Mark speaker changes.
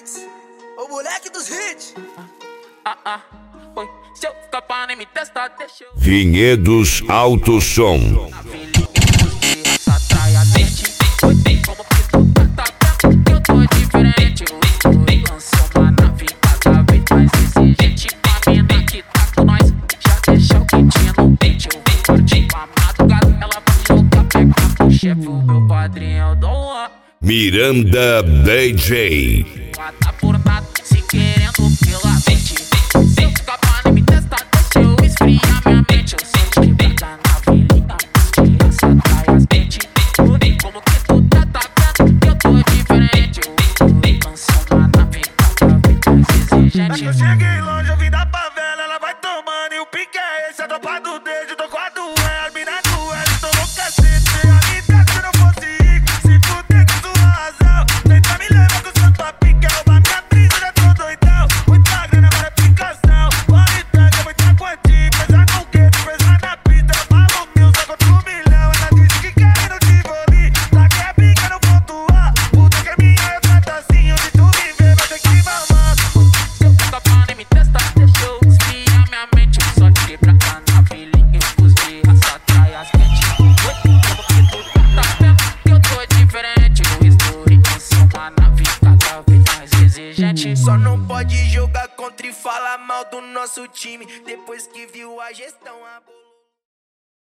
Speaker 1: Beats, o moleque dos hits.
Speaker 2: Foi. Se eu ficar pra nem me testar, deixa eu.
Speaker 3: Vinhedos Alto Som.
Speaker 2: Na filha, essa atrai a mente. Foi bem como que tu tá vendo que eu tô diferente. Eu lançou uma nave cada vez mais exigente. A mina que tá com nós já deixa o quentinho no dente. Eu vou curtir a madrugada, ela vai jogar, pegar pro chefe, o meu padrinho do Juan.
Speaker 3: Miranda DJ.
Speaker 2: Tá por nada, se querendo pela mente. Se eu ficar pra nem me testar, deixa eu esfriar minha mente. Eu sinto que pega na vilinha, essa atrai as dentes. Como que tu tá vendo que eu tô diferente. Eu lanço uma nave cada vez mais exigente.
Speaker 1: Eu cheguei longe, eu vim da favela, ela vai tomando e o pique é esse. A tropa do dedo, tô com a doer, as mina do L, tô no cacete. A vida se não fosse rico, se fuder com sua razão. Tenta me levar com o seu top, que rouba minha brisa, já tô doidão. Muita grana, agora é picação. Pode tanga, muita quantia, pesa no gueto, pesa na pista. Eu falo mil, só contra 1 milhão. Ela disse que quer no Tivoli, tá que é pica no ponto A. Puta que é minha, eu trato assim, onde tu me vê, vai ter que mamar.
Speaker 2: Se eu ficar pra nem me testar, deixa eu esfriar minha mente. Só te quebrar na vilinha, os de raça atrai as mentes. Como que tu tá vendo que eu tô diferente. O story lançou uma nave cada vez mais exigente.
Speaker 1: Só não pode jogar contra e falar mal do nosso time. Depois que viu a gestão,